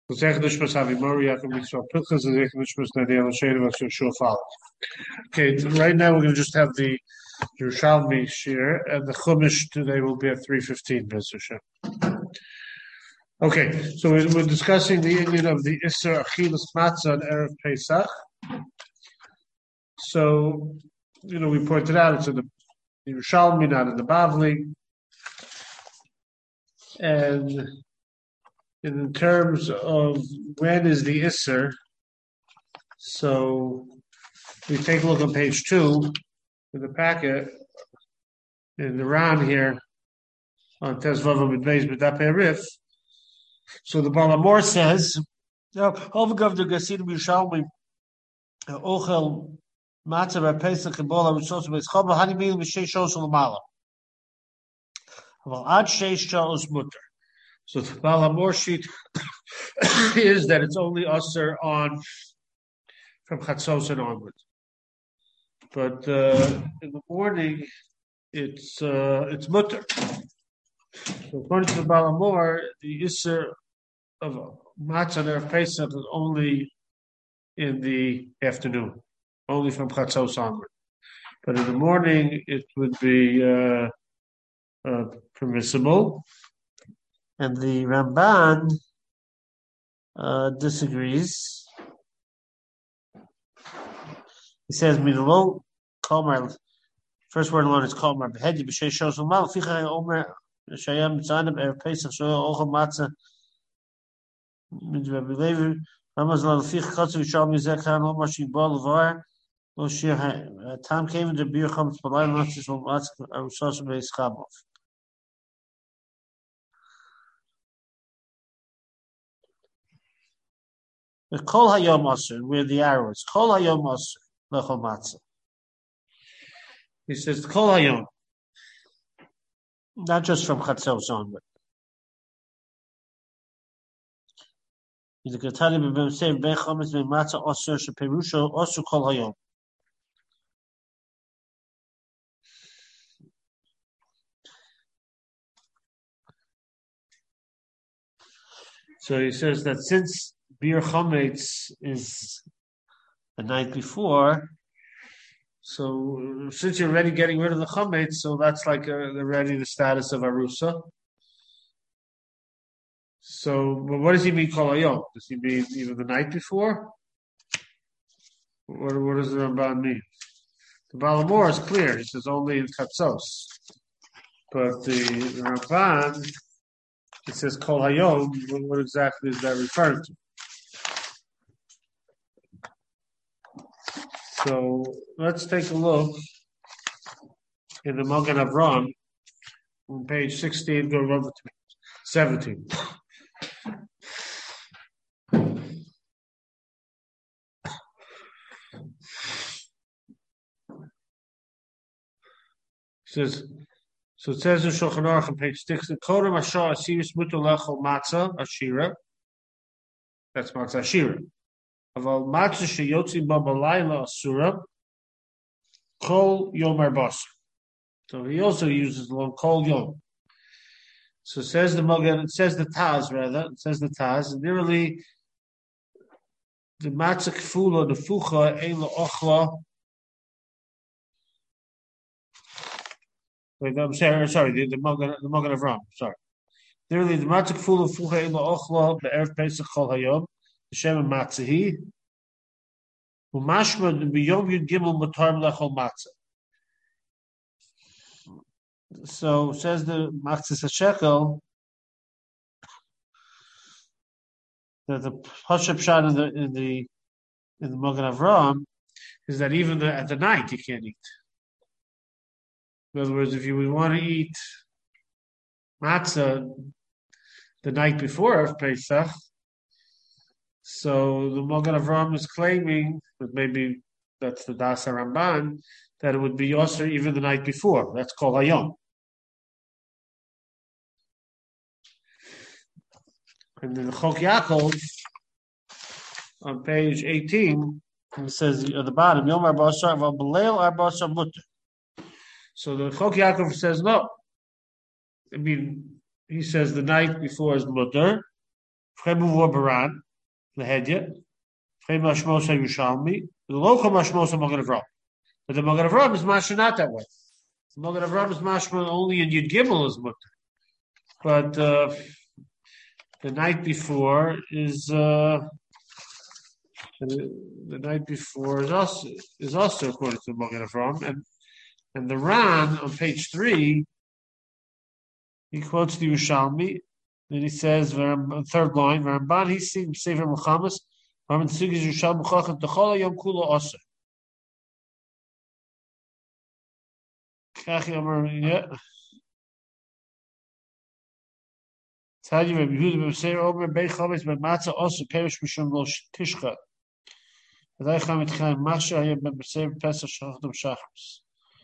Okay, right now we're going to just have the Yerushalmi share, and the Chumash today will be at 3:15. Okay, so we're discussing the Indian of the Isser Achilas Matzah on Erev Pesach. So, we pointed out it's in the Yerushalmi, not in the Bavli. And in terms of when is the Isser, so we take a look on page 2 in the packet, in the round here, on Tezvav Midbeis B'Dapei Arif. So the Baal HaMor says, Overgav the Gasidim Yerushalmi, Ochel Matzah Pesach and Bol HaRutzos Beis Chava Hani Mil B'Shei Shos L'Mala. Well, Ad Sheish Shalos Mutter. So the Baal HaMor sheet is that it's only usher on from Chatzos and onward. But in the morning, it's mutter. So according to the Baal HaMor, the Isser of Matzah and Erev Pesach is only in the afternoon, only from Chatzos onward. But in the morning, it would be permissible. And the Ramban disagrees. He says, "Midlo Kolmar." First word alone is Kolmar. Behedi b'shei shos u'mal. Ficha omer shayam tzanim erev Pesach shoel ochel matzah midrabi levi. Ramaz lo fich chatzu yishal mizekhan lo mashi bol levar lo shir tam came into bir chametz b'layim matzah shel matzah arusos beis chabov. The Kol Hayom Aser, where the arrow is. Kol Hayom Aser, Lechol Matzah. He says, Kol Hayom. Not just from Chatzos onward. The Ketani B'Bem say, Ben Chometz Ben Matzah Aser, Sheperusho, Aser Kol Hayom. So he says that since Bir Chometz is the night before, so since you're already getting rid of the Chometz, so that's like already the status of Arusa. So, but what does he mean Kol Hayom? Does he mean even the night before? What does the Ramban mean? The Baal HaMor is clear. He says only in Chatzos. But the Ramban, it says Kol Hayom. What exactly is that referring to? So let's take a look in the Magen Avraham on page 16, go over to 17. So it says in Shulchan Aruch on page 6, Kodem Ashar Asiris Mutar Lechol Matzah Ashira. That's Matzah Ashira. Aval Matzah Sheyotzi Ba Balayla Asura Kol Yom Arbasar. So he also uses the word Kol Yom. So it says the Magen, it says the Taz rather, it says the Taz, and literally the Matzah Kfula, the Fucha, Ein Ochla. Wait, I'm sorry, the Magen Avraham, sorry. Literally the Matzah Kfula, Fucha, Ein Ochla, the Erev Pesach Kol Hayom, the Shem Matzahi. Umashma b'yom yud gimel mutar lechol matzah. So says the Matzis HaShekel that the Pashup Shad in the Magen Avraham is that even at the night you can't eat. In other words, if you would want to eat matzah the night before of Pesach, so the Magen Avraham is claiming, but maybe that's the Das Ramban, that it would be Yosser even the night before. That's called Hayom. And then the Chok Yaakov, on page 18, it says at the bottom, Yom Arbasar, V'Beleil Arbasar Mutter. So the Chok Yaakov says no. I mean, he says the night before is Mutter. Fremuvor Baran, the Hedya, Fremashmosa Yushalmi, the local Mashmosa Mogan Avram. But the Mogan Avram is Masha not that way. The Mogan Avram is Mashma only in Yud Gimel is Mutter. But the night before is the night before is also according to the Mogan Avram, and the Ran on page 3 he quotes the Yerushalmi, and he says third line Ramban he seems Sefer Muhammad Ramban Sigis Yerushalmi Chachat Dechola Yom Kula Oser. Kachi Amar yeah. Tell you Rabbi Yehuda ben Seir Omer Bei Chavetz Ben Matzah Oser Perish Mishum Lo Tishcha. Adai Chamet Chaim Masha Hayem Ben Seir Pesach Shachadam Shachris.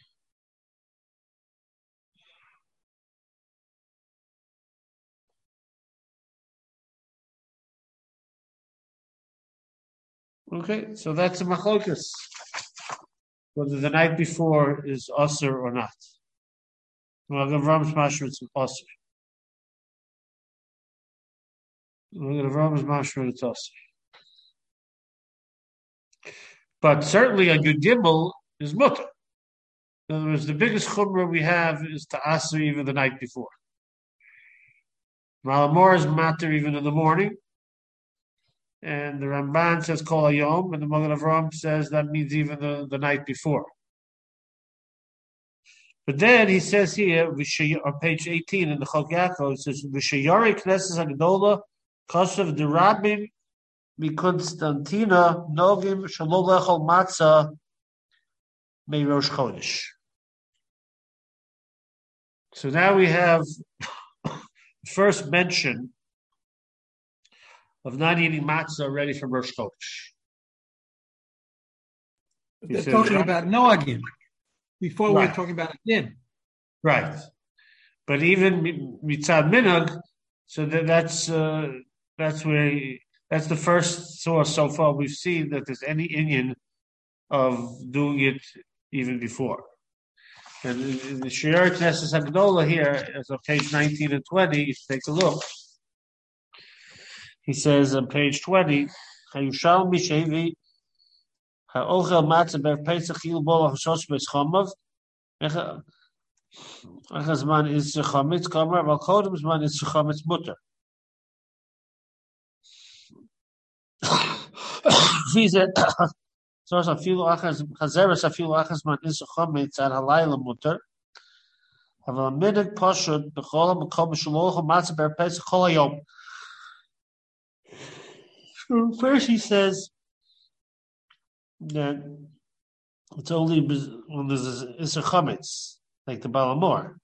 Okay, so that's a machlokas. Whether the night before is Osir or not. Well, Avram's mashma it's Osir. Avram's mashma it's Osir. But certainly a good gimel is mutter. In other words, the biggest chumrah we have is to Asir even the night before. Malamor is matter even in the morning. And the Ramban says Kol Hayom, and the Magen Avram says that means even the night before. But then he says here, on page 18 in the Chok Yaakov, it says, V'sheyari Knesses HaGedola, Kosav Derabim, Mikonstantina, Nogim, Shalom Lechol Matzah, Meirosh Chodesh. So now we have first mention of not eating matzah ready from Rosh Chodesh. They're talking about Noagim. Before we were talking about Din. Right. But even Mitzad Minhag, so that's the first source so far we've seen that there's any Inyan of doing it even before. And in the Shiur Knesses HaGedola here, as on page 19 and 20, if you take a look, he says on page 20, Hayushalmi Shevi, Ha'ochel Matzah Ber Pesach Yil Bol HaShosh Beis Chomav, Achazman is Chametz Kamer, Val Kodem Zman is Chametz Mutter. He said, Source Afilu Achaz, Chazeres Afilu Achazman is Chametz at Halayla Mutter. Have a minute Pashut, B'cholam B'kom Shaloch Matzah Ber Pesach Chol Hayom. So first he says that it's only when there's a chametz, like the Balamor,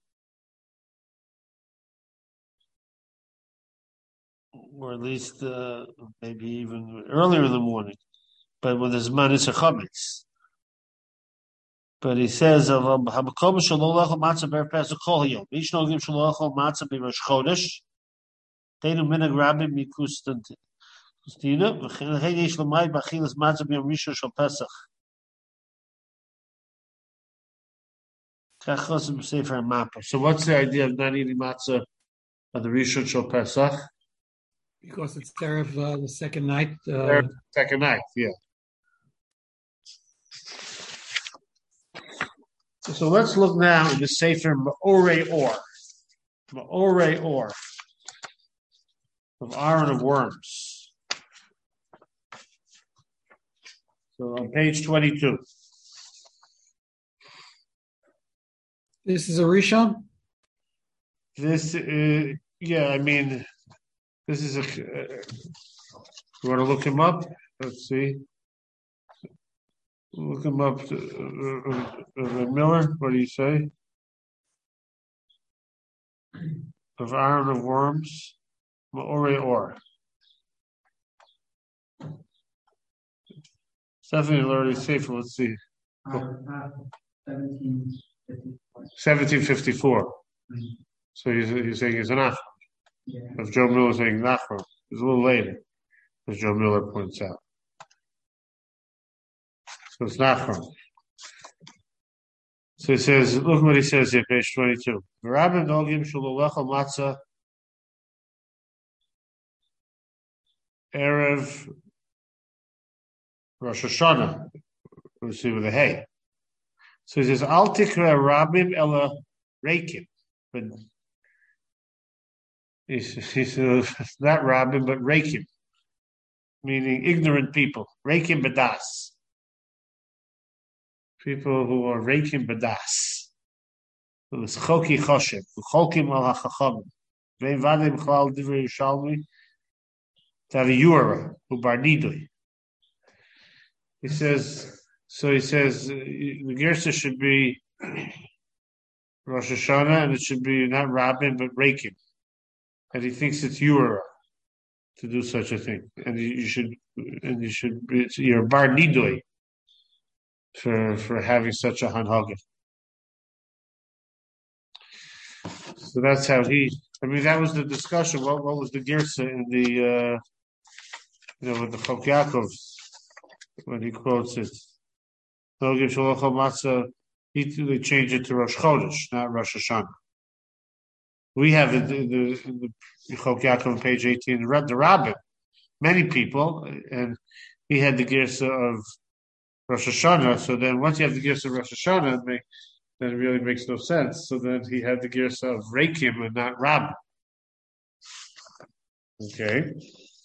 or at least maybe even earlier in the morning. But when there's man, it's a chametz. But he says of Hamakom Shalolachol Matzah Ber Pesach Chol Hayom. Each Nogim Shalolachol Matzah B'Rosh Chodesh. Teinu Minhag Rabbi Mikustant. Christina, וכן יש למאי באכילת מצה ביום ראשון של פסח. כך חוסר בספר המפה. So what's the idea of not eating matzah on the Rishon Shel Pesach? Because it's Erev the second night. Second night, yeah. So let's look now in the Sefer Ma'orei Or. Ma'orei Or. Of Iron of Worms. So on page 22. This is a Rishon? This, yeah, I mean, this is you want to look him up? Let's see. Look him up. Miller, what do you say? Of Iron of Worms. Ma'orei Or. Definitely already safer. Let's see. 1754. So you're saying it's an Nachman. Yeah. If Joe Miller is saying Nachman, it's a little later, as Joe Miller points out. So it's Nachman. So he says, look what he says here, page 22. V'rabim nogim shalolechol matzah Erev Rosh Hashanah. We'll see with a hay. So he says, Al tikra rabim ela reikim. But he says, not rabim, but reikim, meaning ignorant people. Reikim badas. People who are reikim badas. It's choki choshev. Cholkim al hachachamim. Vein vadim chlal divrei Yerushalmi. Taviyura, who barnidui. He says, the Gersa should be Rosh Hashanah, and it should be not Rabbin, but Reikim. And he thinks it's Yura to do such a thing. And you're bar nidoi for having such a hanhaga. So that's how that was the discussion. What was the Gersa in the, with the Chok Yaakov, when he quotes it. They change it to Rosh Chodesh, not Rosh Hashanah. We have the Chok Yaakov on page 18, the Rabbin, many people, and he had the Gersa of Rosh Hashanah. So then once you have the Gersa of Rosh Hashanah, then it really makes no sense. So then he had the Gersa of Reikim and not Rabbin. Okay.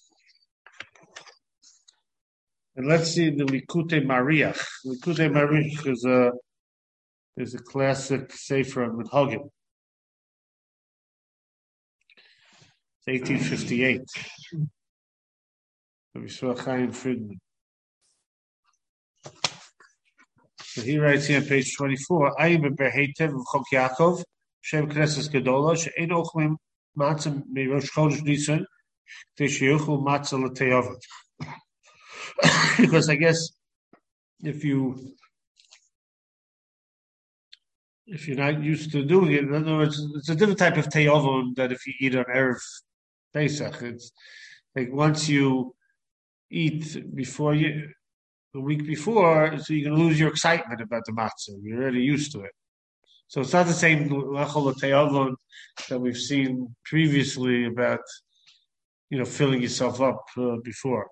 And let's see the Likutei Mariach. Likutei Mariach is a classic sefer of Menhagim. It's 1858. We saw Chaim Friedman. So he writes here on page 24, Ayim Berheitev of Chok Yaakov, Shem Knesses Gedola, She'en Ochlim Matzah Merosh Chodesh Nisan, Teshiyuchu Matzah L'Te'ovat. Because I guess if you're not used to doing it, in other words, it's a different type of te'ovon that if you eat on Erev Pesach. It's like once you eat the week before, so you're going to lose your excitement about the matzah. You're already used to it. So it's not the same lechol te'ovon that we've seen previously about, filling yourself up before.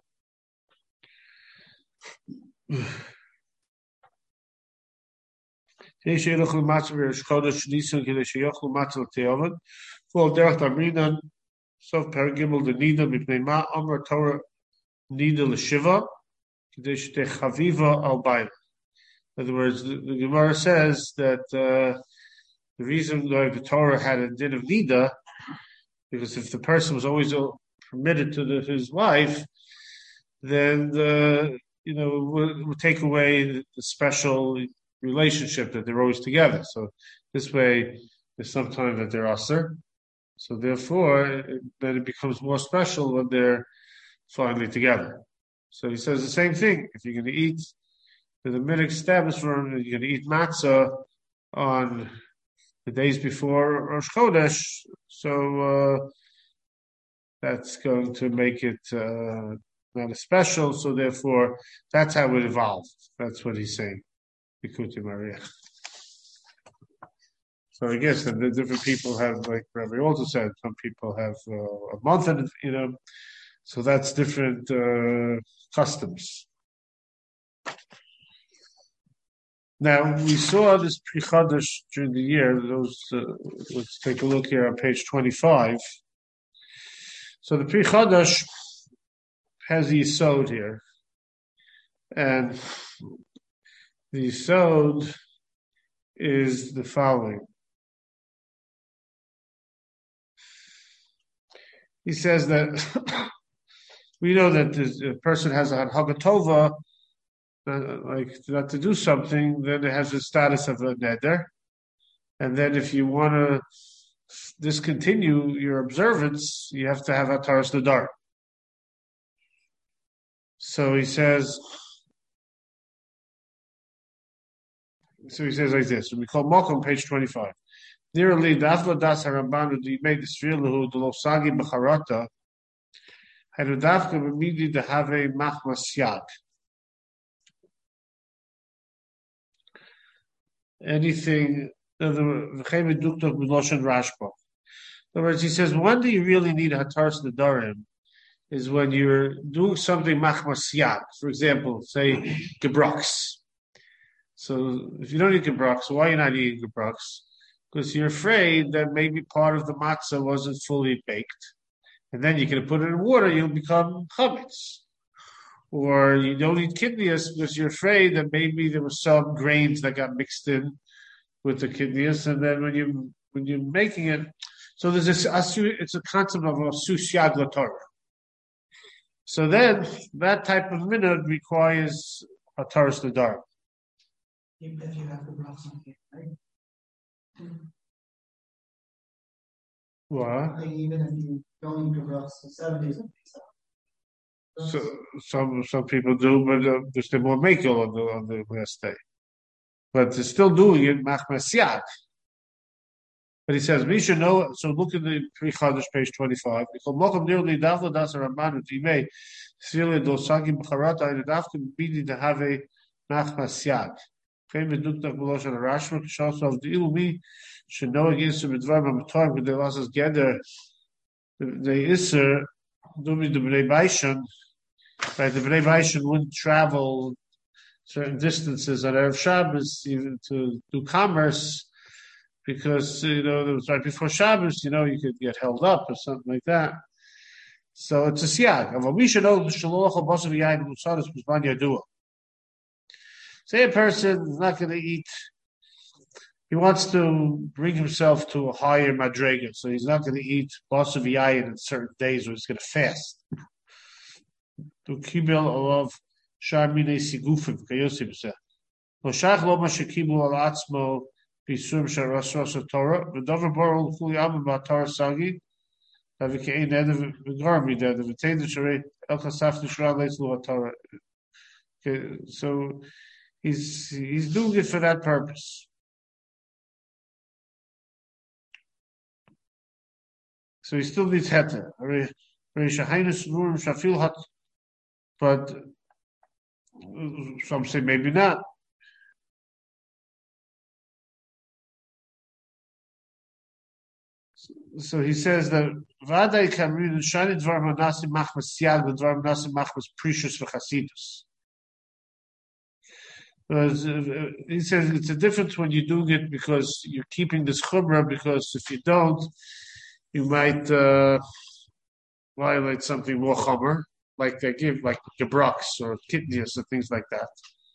Sof Paragimel the Nida Mipnei Ma Amar Torah Nida L'Shiva Kadesh Chaviva Al Baila. In other words, the Gemara says that the reason why the Torah had a din of Nida, because if the person was always permitted to his wife, then it would take away the special relationship that they're always together. So this way, there's some time that they're aser. So therefore, then it becomes more special when they're finally together. So he says the same thing. If you're going to eat, the minhag established for him, you're going to eat matzah on the days before Rosh Chodesh. So that's going to make it not as special. So therefore, that's how it evolved. That's what he's saying. Likutei Mariach. So I guess that the different people have, like Rabbi also said, some people have a month, and so that's different customs. Now we saw this Pri Chodesh during the year. Let's take a look here on page 25. So the Pri Chodesh has the Yisod here, and the Yisod is the following. He says that we know that a person has a Hagatova, like not to do something, then it has the status of a neder. And then if you want to discontinue your observance, you have to have Ataras Nadar. So he says like this. We call Malcolm, page 25. Nearly Dafla Das Harambanu di made the Srilahu the Losagi Bacharata had a Dafka Bamidi to have a Machmas Yad. Anything the Chaymed Duktok B'Loshen Rashba. In other words, he says, when do you really need Hataras Nadarim? is when you're doing something machmas yad. For example, say gebrox. So if you don't eat gebrox, why are you not eating gebrox? Because you're afraid that maybe part of the matzah wasn't fully baked, and then you can put it in water, you'll become chametz. Or you don't eat kidneys because you're afraid that maybe there were some grains that got mixed in with the kidneys, and then when you're making it, so there's this it's a concept of a susyag Torah. So then that type of minhag requires a taras l'dar. Even if you have the broth on it, right? What? Like even if you don't eat the broth for 7 days of Pesach. So some people do, but there's still more makel on the last day. But they're still doing it machmas yad. But he says we should know. So look at the Pri Chadash, page 25. Should know against the midvar b'matar, but they lost us gather the iser do me the bnei baishan. Right, the bnei baishan wouldn't travel certain distances on Erev Shabbos even to do commerce because it was right before Shabbos. You could get held up or something like that. So it's a siyag. We should know the shaloch of basav yayin musadas b'zman yadua. Say a person is not going to eat. He wants to bring himself to a higher madrega, so he's not going to eat basav yayin in certain days where he's going to fast. To kibel alav shar minei sigufim kayosim seh. Loshach lo ma shekibu al atzmo b'isurim shar ras Torah v'dover borol chuli amim b'atar sagi v'kein edav v'garmi edav v'tein d'sharei el chasaf d'shra leis lo Torah. Okay, so he's doing it for that purpose. So he still needs heter. But some say maybe not. So he says that Vaday Kamrin Shani Dvar Manasim Machmas Yag, the Dvar Manasim Machmas Precious for Chasidus. He says it's a difference when you're doing it because you're keeping this chumrah, because if you don't, you might violate something more chumrah, like they give, like gebrox or kidneys or things like that.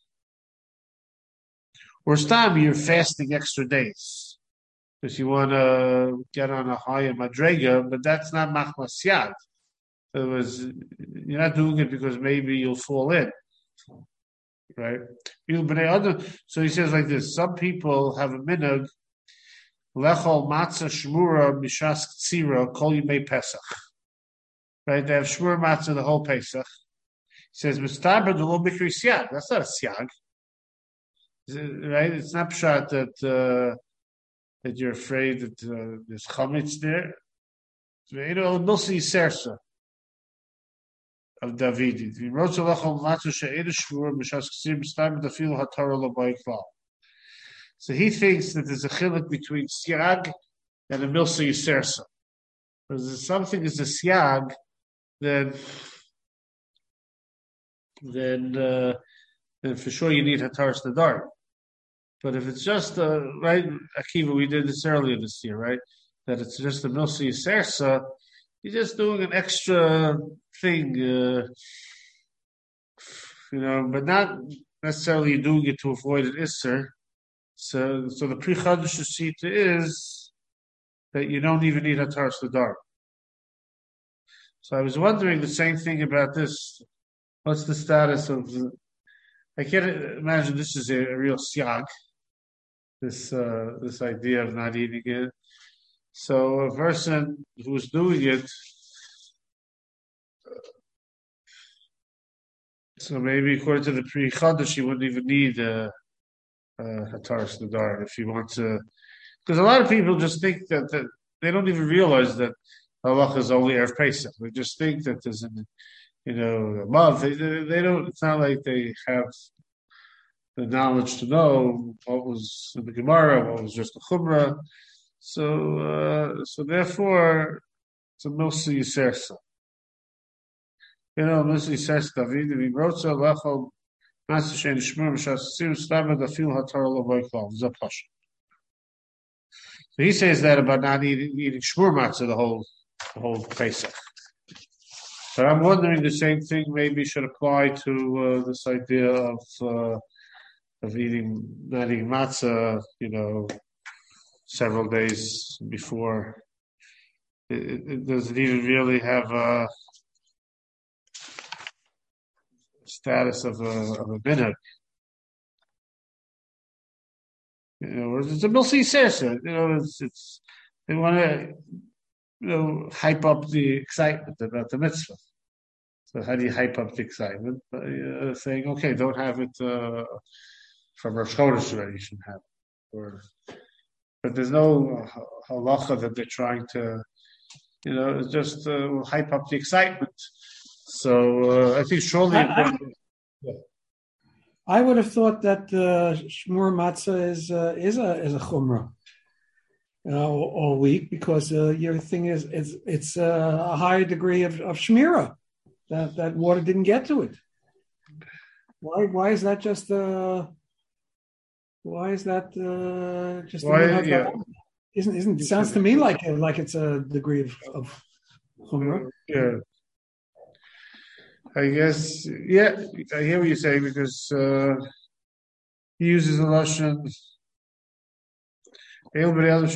Or stam, you're fasting extra days because you want to get on a higher madrega, but that's not machmas yad. In other words, you're not doing it because maybe you'll fall in, right? So he says like this: some people have a minhag lechol matzah shmura mishas tzira kol yimei Pesach. Right? They have shmura matzah the whole Pesach. He says mistaber the lo mikri siyag. That's not a siyag, right? It's not pshat that you're afraid that there's chametz there. Milsi sersa of David. So he thinks that there's a chiluk between siag and a milsa yisersa. Because if something is a siag, then for sure you need hataras nadar. But if it's just right, Akiva, we did this earlier this year, right? That it's just a milsa yisersa, you're just doing an extra thing, but not necessarily doing it to avoid an isser. So the Pri Chadash Shita is that you don't even need hataras l'dar. So I was wondering the same thing about this. What's the status of? I can't imagine this is a real siag. This idea of not eating it. So a person who's doing it, so maybe according to the Pri Chadash, he wouldn't even need hataras l'dar if he wants to, because a lot of people just think that they don't even realize that halacha is only Erev Pesach. They just think that there's a month. They don't. It's not like they have the knowledge to know what was in the Gemara, what was just the Chumrah. So therefore, it's a milsa yisersa. You know, Missy says David, if he wrote so lechol matzah shein shmur m'shasim stammer the fil hatar lovoy klal zapash. So he says that about not eating shmur matzah the whole Pesach. But I'm wondering the same thing maybe should apply to this idea of not eating matzah, several days before. It doesn't even really have a status of a minhag. It's a milsi sesa. It's they want to hype up the excitement about the mitzvah. So how do you hype up the excitement? By saying, okay, don't have it from Rosh Chodesh already. You shouldn't have it. But there's no halacha that they're trying to, it's just hype up the excitement. So I think surely. I would have thought that shmur matzah is a chumrah all week because your thing is it's a higher degree of shmira that water didn't get to it. Why is that just why is that just? Isn't it sounds to me like it's a degree of chumrah. Yeah. I guess, yeah, I hear what you're saying because he uses a lashon. So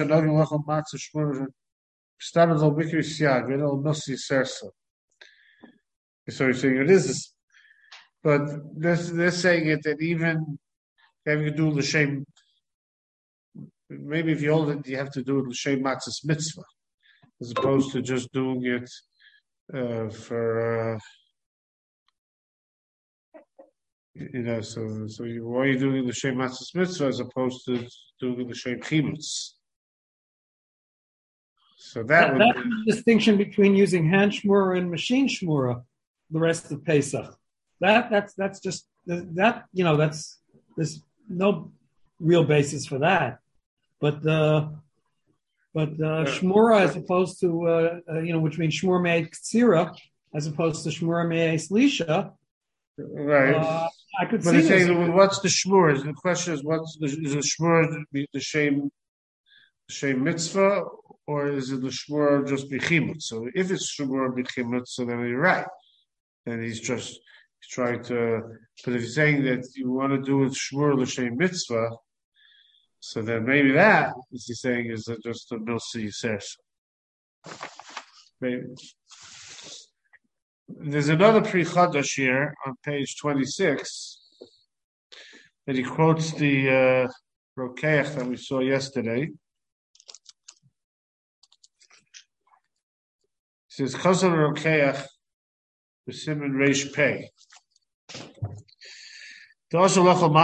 he's saying it is, but they're saying it that even having to do l'shem. Maybe if you hold it, you have to do it l'shem matzahs mitzvah, as opposed to just doing it for. So why are you doing the Shem Matzahs Mitzvah as opposed to doing the Shem Chibutz? So that's the distinction between using hand shmura and machine shmura the rest of Pesach. That's just that there's no real basis for that. But shmura as opposed to which means shmura me'ed ktsira as opposed to shmura me'ed slisha. Right. I could but see saying, what's the shmur? The question is, is the shmur the same mitzvah, or is it the shmur just bichimut? So if it's shmur bichimut, so then you're right. Then he's trying to. But if you're saying that you want to do it shmur l'shem mitzvah, so then maybe that is he's saying is just a milsi says. Maybe. There's another Pri Chadash here on page 26 that he quotes the Rokeach that we saw yesterday. He says, Chazal Rokeach b'simen reish pei. Right?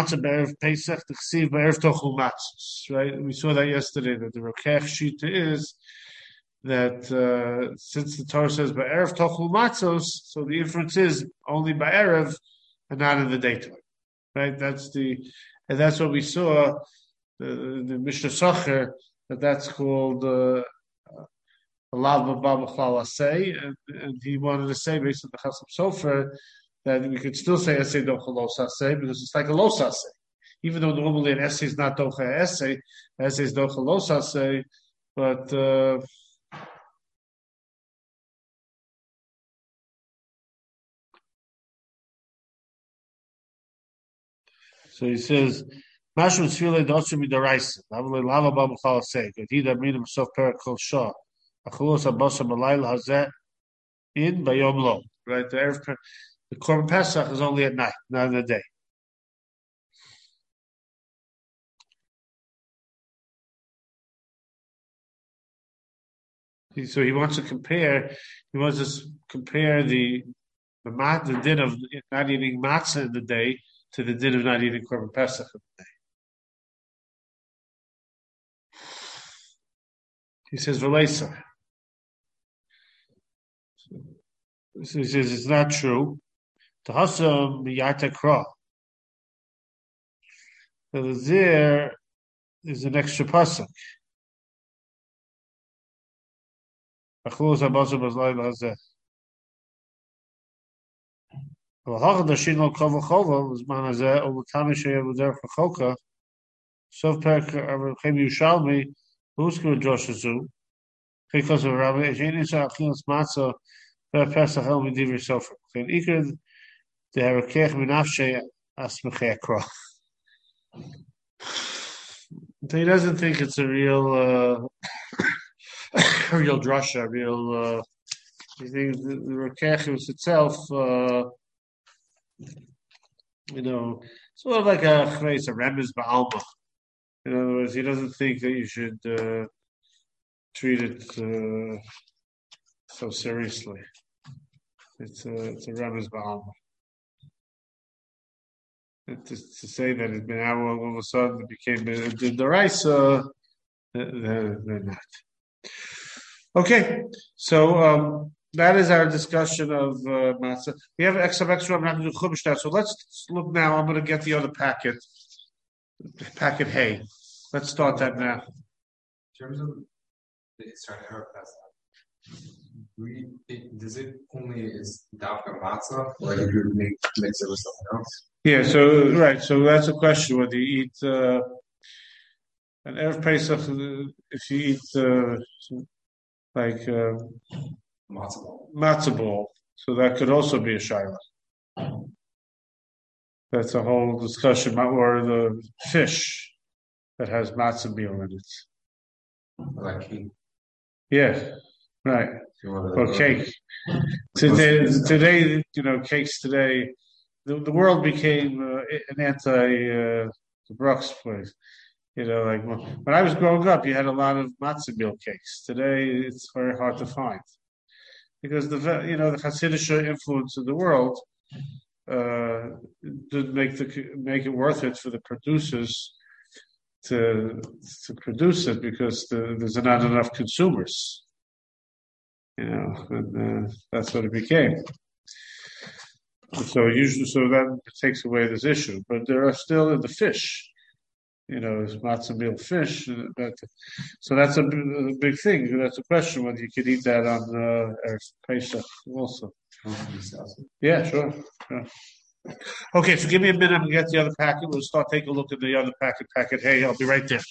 We saw that yesterday, that the Rokeach Shita is that since the Torah says Ba'erev Tochel Matzos, so the inference is only Ba'erev and not in the daytime. Right? That's what we saw, the Mishnah Socher, that's called Alav Baba Chlal Asay, and he wanted to say, based on the Chasam Sofer, that we could still say Essay Docha Los Asay, because it's like a Los Asay. Even though normally an essay is not Docha Essay, essay is Docha Los Asay, but so he says, Mashu Tzvile Dotsu Midaraisa, Avle Lava Babu Chala Say, that he that made himself Perakol Shah, Achulos Abasa Malayla Hazet in Bayom Lo. Right? The Korban Pesach is only at night, not in the day. So he wants to compare the din of not eating matzah in the day to the din of not eating Korban Pesach in the day. He says, V'leisa. He says, it's not true. Tahasam miyata kra. So there is an extra pasuk. והוכחת דשין לו קרוב וחובה, בזמן הזה, או בתמי שיהיה בדרך רחוקה, סוף פרק רבי ירושלמי, והוזכרו ג'וש הזו, חיכוס ורבי, שאין איסר אכילס מצה, והפסח אל מדברי סופר. כן, עיקר דהרקח מנפשי אסמכי הקרוא. He doesn't think it's a real drasha, he thinks the Rekechus itself, sort of like a Remes Ba'alma. In other words, he doesn't think that you should treat it so seriously. It's a Remes Ba'alma. To say that it's been all of a sudden it became the rice, they're not. Okay, so that is our discussion of matzah. We have extra. I'm not going to do chumash now, so let's look now. I'm going to get the other packet hay. Let's start that now. In terms of the starting our does it only is dafka matzah, or like if you mix it with something else? Yeah, so right, so that's a question whether you eat an Erev Pesach, if you eat like matzah ball, so that could also be a shayla. That's a whole discussion, or the fish that has matzah meal in it. Like cake. Yeah, right. Or cake. Today, cakes today. The world became an the Brooks place. Like when I was growing up, you had a lot of matzah meal cakes. Today, it's very hard to find because the Hasidic influence in the world did make it worth it for the producers to produce it because there's not enough consumers. And that's what it became. So that takes away this issue, but there are still the fish, there's matzah meal fish. So that's a big thing. That's a question whether you could eat that on Erev Pesach also. Yeah, sure. Okay, so give me a minute. I'm gonna get the other packet. We'll start taking a look at the other packet. Hey, I'll be right there.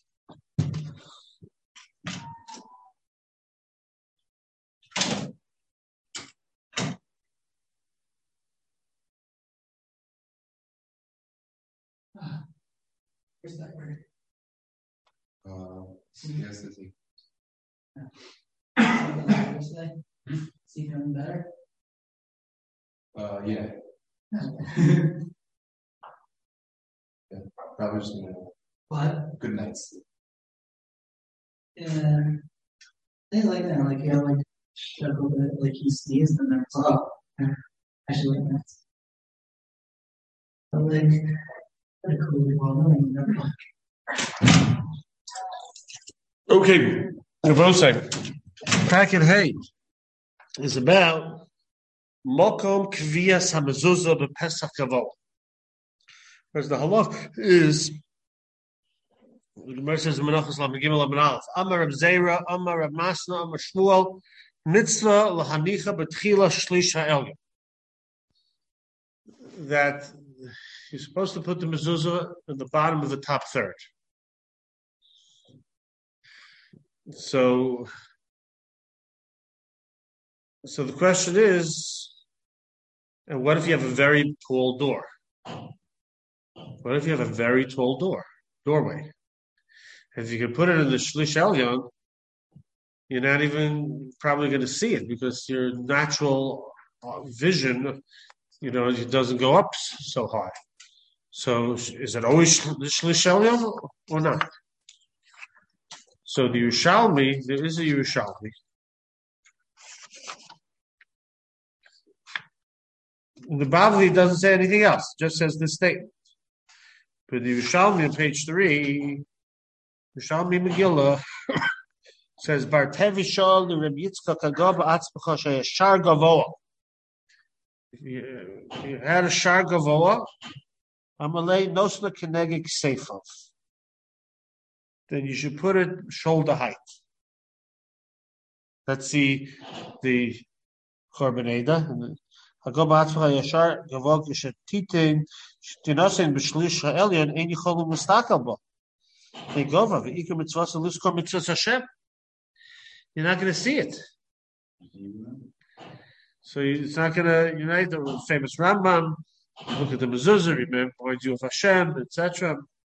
Where's that word? Yes, is he? Yesterday? Is he feeling better? Yeah. Yeah, probably just What? Good night's sleep. Yeah. Things like that, like struggle with it, like he sneezed and then it's actually like that. But pretty cool. Okay, Rabosai, packet hay is about Mokom Kviyas Hamezuzah b'Pesach Kavol. Because the halach is, the Gemara says in Menachos Lamed Gimel Lamed Aleph, Amar Reb Zera, Amar Reb Masna, Amar Shmuel, Mitzvah lahanicha b'tchila shlish ha'elyon. That you're supposed to put the mezuzah at the bottom of the top third. So the question is, and what if you have a very tall door? What if you have a very tall doorway? If you can put it in the Shlish Elyon, you're not even probably going to see it because your natural vision, it doesn't go up so high. So is it always the Shlish Elyon or not? So the Yerushalmi, there is a Yerushalmi. The Bavli doesn't say anything else, just says this statement. But the Yerushalmi on page 3, Yerushalmi Megillah, says, Bar Tevishal, the Rebbe Yitzchak Agab, Atzmacha Shar Gavoa. You had a Shar Gavoa, Amalei Nosna Kenegik Seifov. Then you should put it shoulder height. Let's see the Korban Eda. Hago ba'atzmacha yashar gavok yishatitin shtinosen b'shlish ha'elyon ein yicholu mustakal bo. They go over v'ikar mitzvah luskor mitzvah Hashem. You're not going to see it. So it's not going to unite the famous Rambam. Look at the mezuzah, reminds you of Hashem, etc.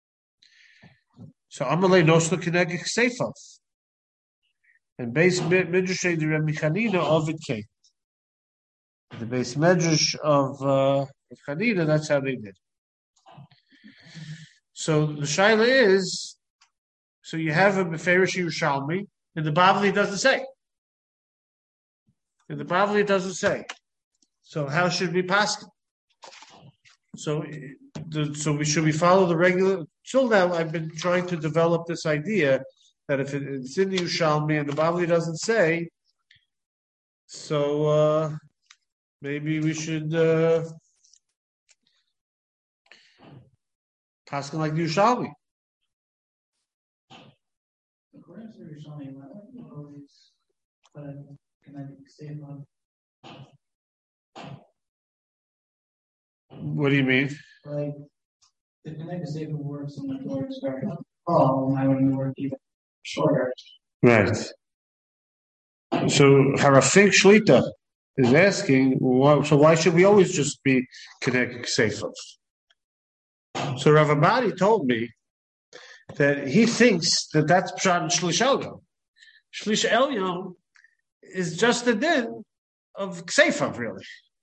So Amalei Noslo Kinegik Seifov. And base Midrash the Reb Chanina of it came. The base Midrash of Chanina, that's how they did. So the shaila is, so you have a Beferish Yerushalmi, and the Bavli doesn't say. And the Bavli doesn't say. So how should we pass it? So we follow the regular. Till now, I've been trying to develop this idea that if it's in the Yerushalmi and the Bavli doesn't say, so maybe we should pass it like the Yerushalmi. According to Yerushalmi, why don't you always put a kinetic safe on? What do you mean? Like, the kinetic safe works and the door is very tall, why wouldn't it work even shorter? Right. So Harafik Shlita is asking, so why should we always just be connected safely? So Rav Abadi told me that he thinks that that's Pshat and Shlish Elyon. Shlish Elyon is just the din of Kseifav, really.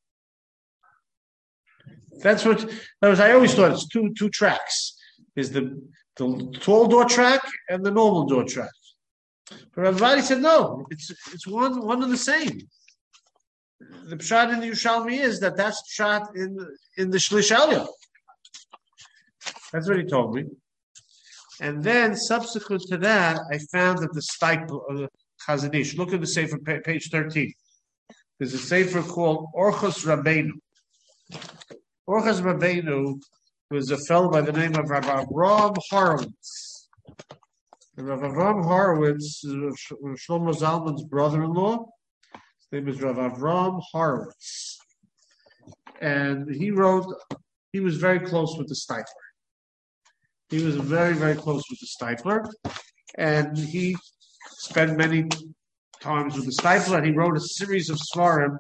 That's what I always thought. It's two tracks. Is the tall door track and the normal door track. But Rav Abadi said no. It's one and the same. The pshat in the Yerushalmi is that's pshat in the Shlish Elyon. That's what he told me. And then subsequent to that, I found that the stipple of the Chazon Ish. Look at the sefer, page 13. There's a sefer called Orchos Rabbeinu. Orchos Rabbeinu was a fellow by the name of Rav Avram Horowitz. And Rav Avram Horowitz is Shlomo Zalman's brother-in-law. His name is Rav Avram Horowitz. And he was very close with the Steipler. He was very, very close with the Steipler. And he spent many times with the Steipler. And he wrote a series of svarim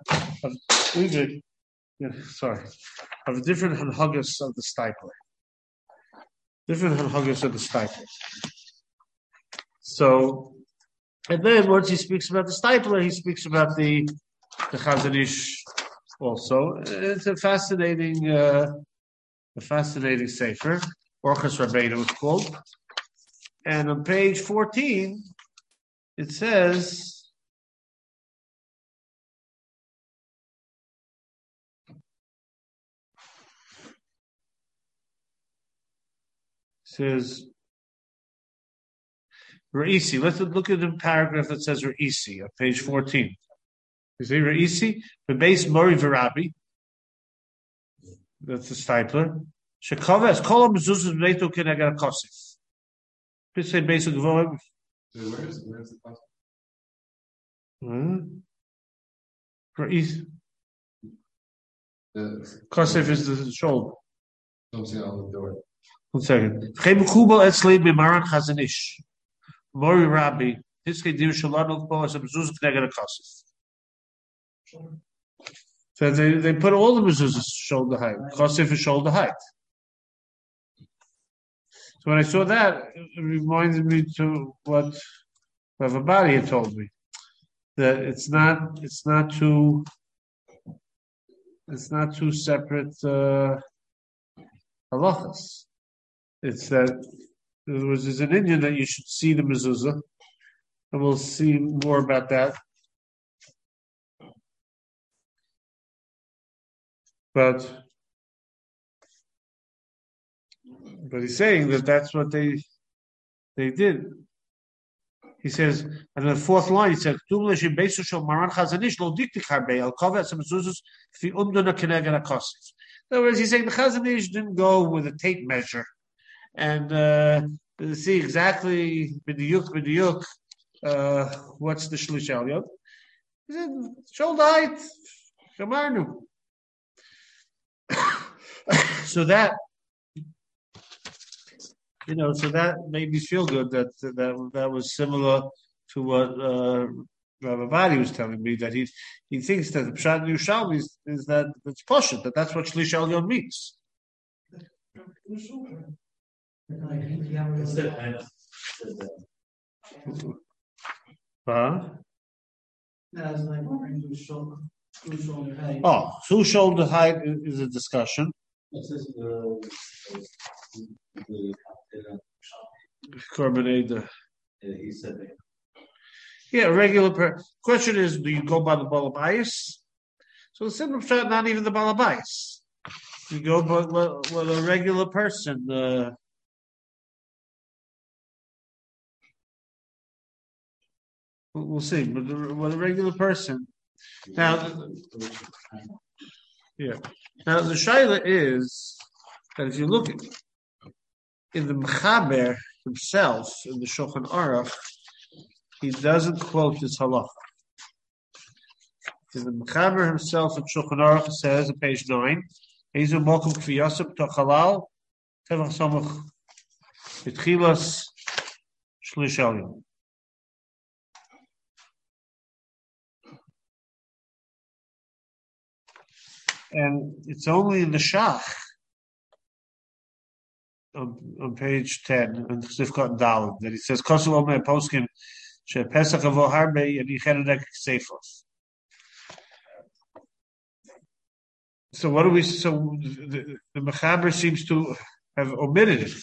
of different hanhagas of the Steipler. So, and then once he speaks about the Steipler, he speaks about the Chazon Ish also. It's a fascinating sefer. Orchos Rabbeinu is called. And on page 14, it says, Re'isi. Let's look at the paragraph that says Re'isi on page 14. You see Re'isi? The base Mori Verabi. That's the Steipler. Shekavas Kol Mezuzah Bneitu Keneged Kosif. Please say basic voim. Where's the Re'isi. Kosif is the shoulder. Don't see on the door. 1 second. Chemukubal etzli b'maran Chazon Ish. Mori Rabbi. Hiskei dir shalom po as a mezuzah kneged kosif. So they put all the mezuzahs shoulder height. Kosif is shoulder height. So when I saw that, it reminded me to what Rav Abadi had told me, that it's not two separate halachas. It's that there's an Indian that you should see the mezuzah, and we'll see more about that. But he's saying that that's what they did. He says, and in the fourth line, he says, in other words, he's saying the Chazon Ish didn't go with a tape measure and see exactly b'diyuk what's the Shlish Elyon. He said, shoulder height, Shamarnu. So that, so that made me feel good that was similar to what Rabbi Badi was telling me, that he thinks that the Pshat in Yerushalmi is that it's Poshet, that's what Shlish Elyon means. Oh, who shoulder height is a discussion. Korban Eder. He said that. Yeah, regular question is, do you go by the Balabais? So the simple shot, not even the Balabais. You go by what a regular person. We'll see, but what a regular person. Now, yeah. Now the shaila is that if you look in the Mechaber himself in the Shulchan Aruch, he doesn't quote this halacha. In the Mechaber himself in Shulchan Aruch says on page 9, Ezu mokum kfiyasuk tachalal tevach samach betchilas shlish elyon. And it's only in the Shach on page 10 on Sifkat Daled that he says Kosul Omer Poskim She Pesach Avo Harbe and Yicheredek Seifos. So what do we? So the Mechaber seems to have omitted it.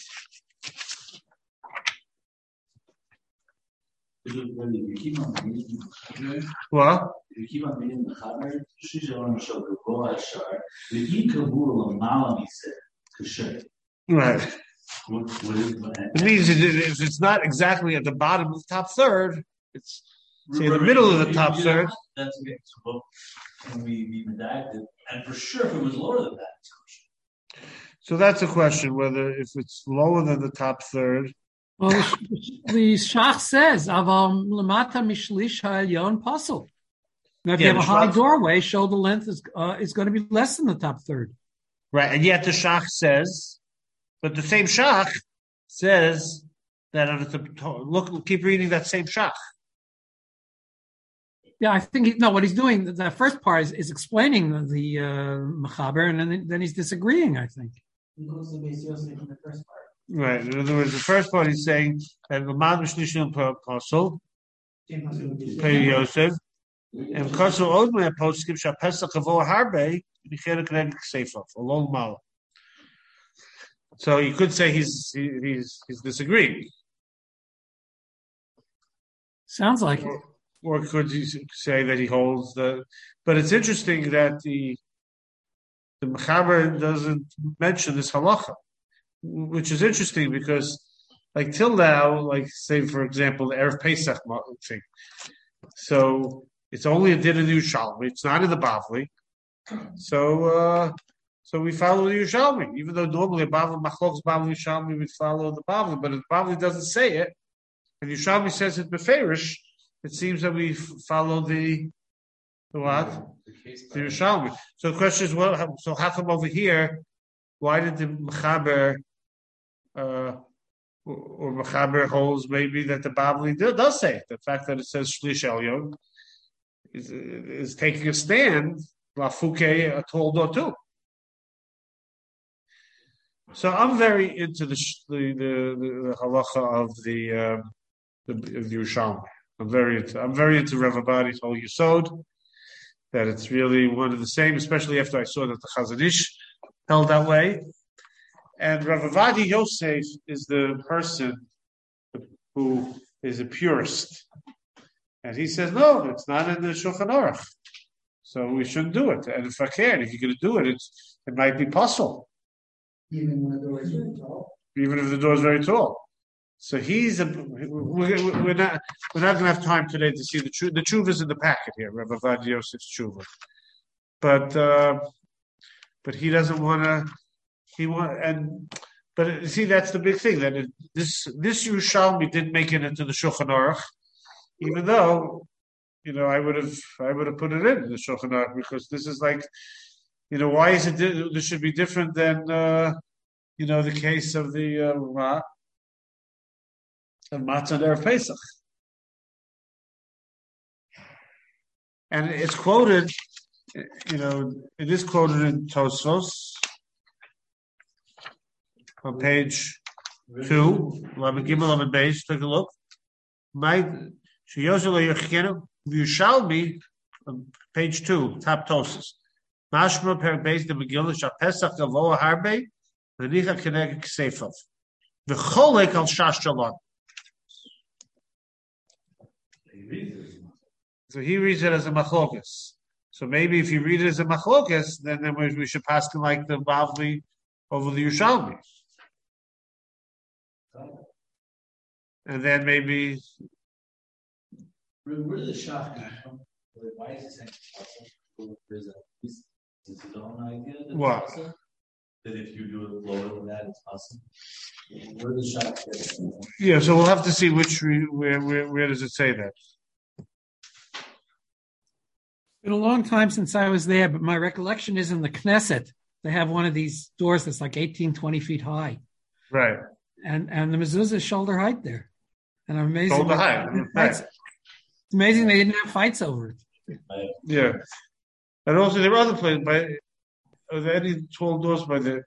What? You keep on reading the Chaber, Shisha Shal Gavoa Ashar, the Yikabur Malam, he said, Kasher. Right. It means if it's not exactly at the bottom of the top third, it's say in the middle of the top third. That's okay. So can we be redacted? And for sure, if it was lower than that, it's kosher. So that's a question whether if it's lower than the top third. Well, the Shach says, "Aval lamata mishlish ha'elyon pasul." Now, if you have a high doorway, shoulder length is going to be less than the top third. Right, and yet the Shach says, but the same Shach says that keep reading that same Shach. Yeah, I think what he's doing. The first part is explaining the Mechaber, and then he's disagreeing. I think. He goes to base Yosef in the first part. Right. In other words, the first part he's saying that the man Mishnishim Apostle, Pei Yosef, and Kosu Odme Poskim Shapesach Avo Harbe, Nicherik Neg Seifov, Alon Mal. So you could say he's disagreeing. Sounds like it. Or could you say that he holds the? But it's interesting that the Mechaber doesn't mention this halacha, which is interesting because, like till now, like say for example the Erev Pesach thing, so it's only a din in the Yerushalmi. It's not in the Bavli, so we follow the Yerushalmi, even though normally a Bavli Machlokes Bavli Yerushalmi would follow the Bavli, but if the Bavli doesn't say it, and Yerushalmi says it beferish. It seems that we follow the what? The Yerushalmi. So the question is, so how come over here? Why did the Mechaber or Mechaber holds maybe that the Bavli does say it? The fact that it says Shlish Elyon is taking a stand. Lafuke told or two. So I'm very into the halacha of the Yerushalmi. I'm very into Rav Abadi's whole Yesod, that it's really one of the same, especially after I saw that the Chazon Ish held that way. And Rav Abadi Yosef is the person who is a purist. And he says, no, it's not in the Shulchan Aruch. So we shouldn't do it. And if you're going to do it, it might be possible. Even when the door is very tall. Even if the door is very tall. So we're not going to have time today to see the truth. The truth is in the packet here, Rav Avad Yosef's tshuva. But he doesn't want to. But see, that's the big thing, that this Yerushalmi didn't make it into the Shulchan Aruch, even though I would have put it in the Shulchan Aruch, because this is like why is it this should be different than the case of the matzah and Erev Pesach, and it's quoted. It is quoted in Tosfos on page 2, 11 Gimel 11 Beis. Take a look. My Yerushalmi, page 2, top Tosfos. Mashma per Beis the Megillah Shapesach Gavoa Harbe V'nicha Keneged Ksefov V'cholek al Shash Shalom. So he reads it as a machlokas. So maybe if you read it as a machlokas, then we should pass him like the Bavli over the Yerushalmi. And then maybe. Where did the shach come from? Why is he saying there's his own idea What? That if you do it lower than that, it's possible. Where does the shach get it from? Yeah, so we'll have to see where does it say that. It's been a long time since I was there, but my recollection is in the Knesset. They have one of these doors that's like 18, 20 feet high. Right. And the mezuzah is shoulder height there. And I'm amazed. Shoulder height. Right. It's amazing they didn't have fights over it. Yeah. And also there are other places. Are there any tall doors by the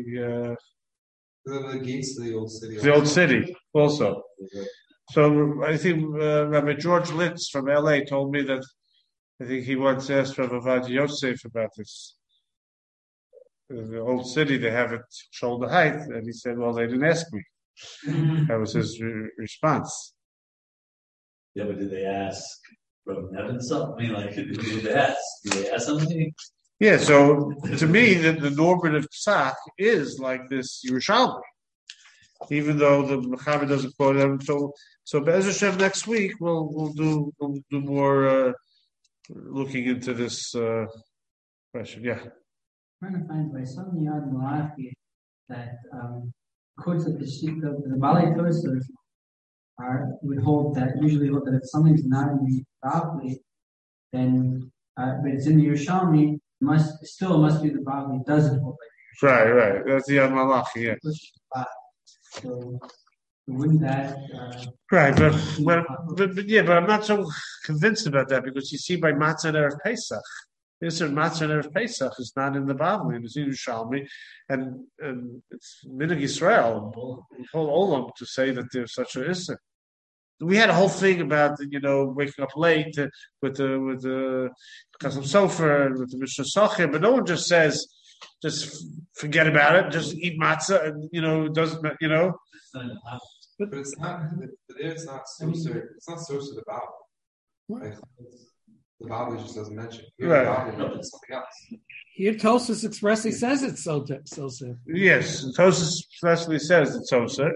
gates of the old city? The old city also. So I think Rabbi George Litz from LA told me that I think he once asked Rabbi Ovadia Yosef about this. The old city, they have it shoulder height, and he said, "Well, they didn't ask me." That was his response. Yeah, but did they ask from heaven something? I mean, did they ask? Did they ask something? Yeah. So to me, the normative psak is like this Yerushalmi, even though the Mechaber doesn't quote them. So Be'ez Hashem next week we'll do more looking into this question. Yeah. I'm trying to find by some Yad Malachi that quotes of the sheet of the Balei Tosfos would hold that if something's not in the Bavli, then but it's in the Yerushalmi, it must be the Bavli doesn't hold like the Yerushalmi. Right. That's the Yad Malachi. Yeah. So wouldn't that? Right, but I'm not so convinced about that because you see by Matzah and Erev Pesach. This Matzah and Erev Pesach is not in the Bavli, it's in Yerushalmi, and it's Minhag Yisrael, whole Olam, to say that there's such a issue. We had a whole thing about waking up late with the Chasam Sofer, with the Mishnah Socher, but no one just says just forget about it, just eat matzah, and doesn't But it's not. It's not soser. It's not soser the Bible. Right? The Bible just doesn't mention. Right. The Bible mentions something else. Here, Tosfos expressly says it's so. Yes, Tosfos expressly says it's soser.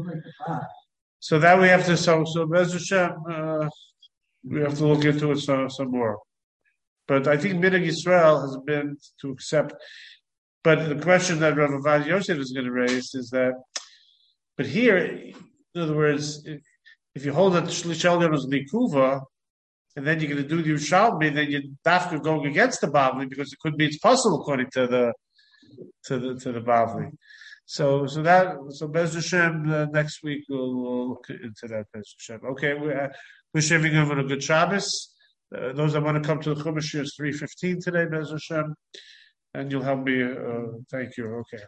So that we have to Be'ez Hashem, we have to look into it some more. But I think Minhag Yisrael has been to accept. But the question that Rav Ovadia Yosef is going to raise is that. But here, in other words, if you hold that Shlichel is Likuva, and then you're going to do the Yerushalmi, then you're dafka going against the Bavli because it could be it's possible according to the Bavli. So Be'ez Hashem next week we'll look into that. Be'ez Hashem. Okay, wish everyone a good Shabbos. Those that want to come to the Chumash is 3:15 today. Be'ez Hashem, and you'll help me. Thank you. Okay.